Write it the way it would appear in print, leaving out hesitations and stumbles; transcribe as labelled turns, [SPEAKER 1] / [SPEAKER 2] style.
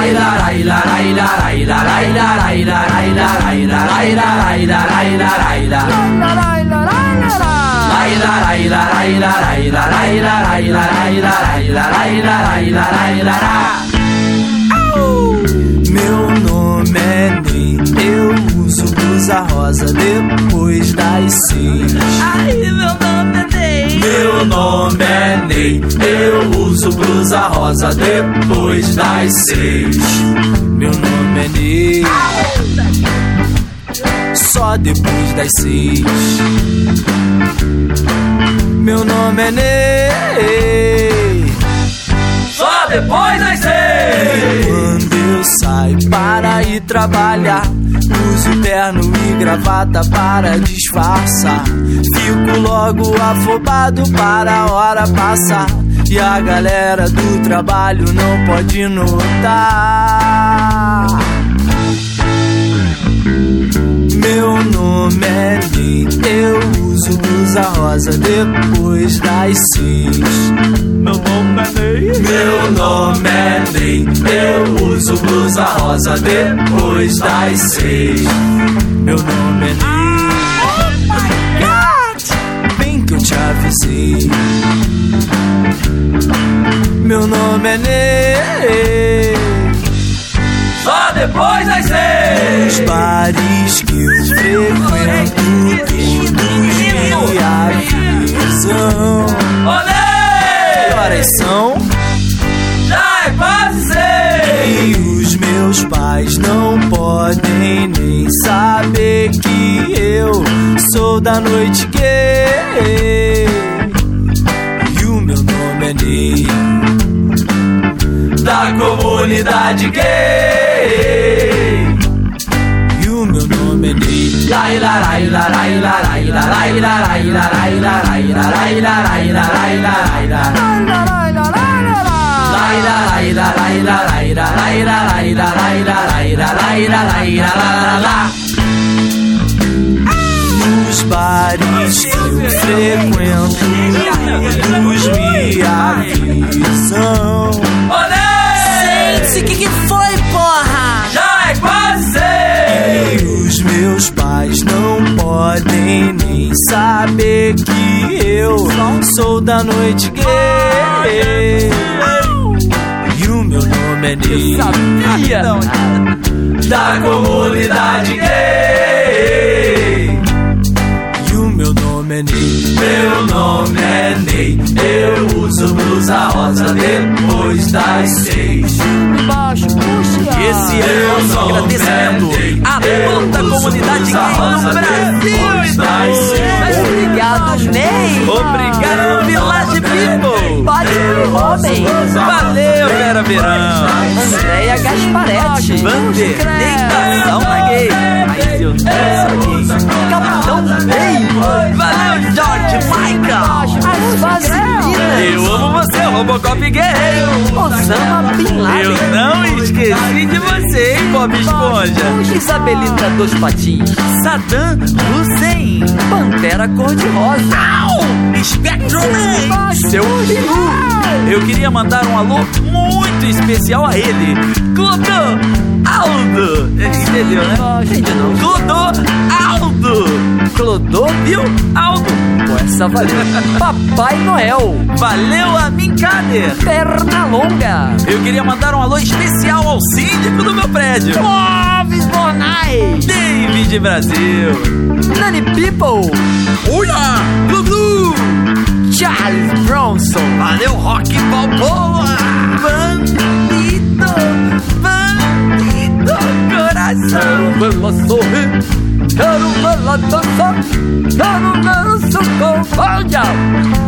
[SPEAKER 1] Meu nome é Ney, eu uso blusa rosa depois das 6.
[SPEAKER 2] Ai, meu nome é Ney.
[SPEAKER 1] Meu nome é Ney, eu uso blusa rosa depois das 6. Meu nome é Ney, só depois das 6. Meu nome é Ney,
[SPEAKER 2] só depois das 6.
[SPEAKER 1] Quando eu saio para ir trabalhar, uso terno e gravata para disfarçar. Fico logo afobado para a hora passar, e a galera do trabalho não pode notar. Meu nome é Ney, eu uso blusa rosa depois das 6.
[SPEAKER 2] Meu nome é Ney.
[SPEAKER 1] Meu nome é Ney, eu uso blusa rosa depois das 6. Meu nome é Ney, oh my God, bem que eu te avisei. Meu nome é Ney,
[SPEAKER 2] só depois das 6.
[SPEAKER 1] Os bares que eu frequento todos me avisam.
[SPEAKER 2] Ô Ney,
[SPEAKER 1] Que horas são?
[SPEAKER 2] já é quase 6.
[SPEAKER 1] E os meus pais não podem nem saber que eu sou da noite gay. E o meu nome é Ney, da comunidade gay. E o meu nome é Ney. Nos bares que eu frequento, todos me avisam.
[SPEAKER 2] Ô Ney,
[SPEAKER 3] Gente, que foi, porra?
[SPEAKER 2] já é quase 6.
[SPEAKER 1] E os meus pais não podem nem saber que eu sou da noite gay. E o meu nome é Ney, da comunidade gay. E o meu nome é Ney, meu nome é Ney, eu uso blusa rosa depois das 6.
[SPEAKER 3] Embaixo, puxa.
[SPEAKER 2] Esse é o nosso agradecimento a toda a comunidade gay no Brasil.
[SPEAKER 3] Obrigado, Ney.
[SPEAKER 2] Obrigado, Village People.
[SPEAKER 3] Pode Robin.
[SPEAKER 2] Valeu, Vera Verão.
[SPEAKER 3] Andréia Gasparetti.
[SPEAKER 2] Vanderdeitação na gay. Mas eu não sou gay.
[SPEAKER 3] Capitão Ney.
[SPEAKER 2] Valeu, George Michael.
[SPEAKER 3] As Vasilinas.
[SPEAKER 2] Eu amo você, Robocop gay.
[SPEAKER 3] Osama Bin Laden.
[SPEAKER 2] Eu não esqueci de você, hein, Bob Esponja.
[SPEAKER 3] Isabelita dos Patins.
[SPEAKER 2] Saddam Hussein.
[SPEAKER 3] Pantera Cor-de-Rosa.
[SPEAKER 2] Spectrum Man, seu peru. Eu queria mandar um alô muito especial a ele, Clodoaldo. Entendeu, né?
[SPEAKER 3] Entendi não.
[SPEAKER 2] Clodoaldo.
[SPEAKER 3] Clodovil
[SPEAKER 2] Aldo.
[SPEAKER 3] Pô, essa valeu. Papai Noel.
[SPEAKER 2] Valeu a Minkader.
[SPEAKER 3] Pernalonga.
[SPEAKER 2] Eu queria mandar um alô especial ao síndico do meu prédio,
[SPEAKER 3] Clóvis Bonai.
[SPEAKER 2] David Brasil.
[SPEAKER 3] Nani People.
[SPEAKER 2] Uia, Glu-Glu.
[SPEAKER 3] Charles Bronson.
[SPEAKER 2] Valeu, Rock Balboa. Bandido, bandido, coração.
[SPEAKER 3] Vela sorrir. Quero vela dançar. Quero ver o seu corpo. Olha.